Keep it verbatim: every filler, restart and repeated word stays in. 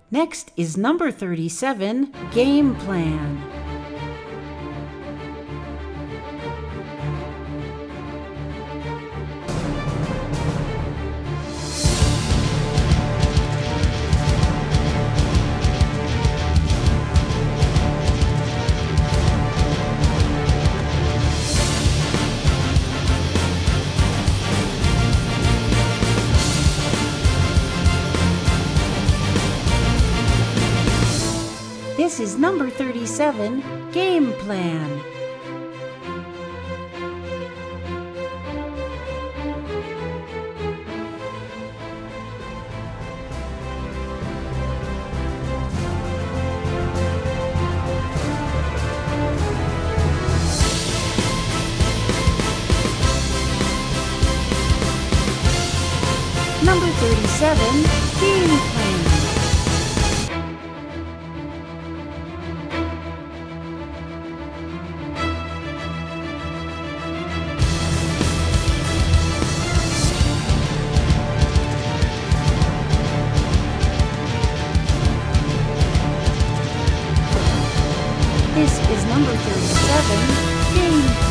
Next is number thirty-seven, Game Plan. This is number thirty-seven, Game Plan. Number thirty-seven, Game Plan. This is number thirty-seven, Game Plan.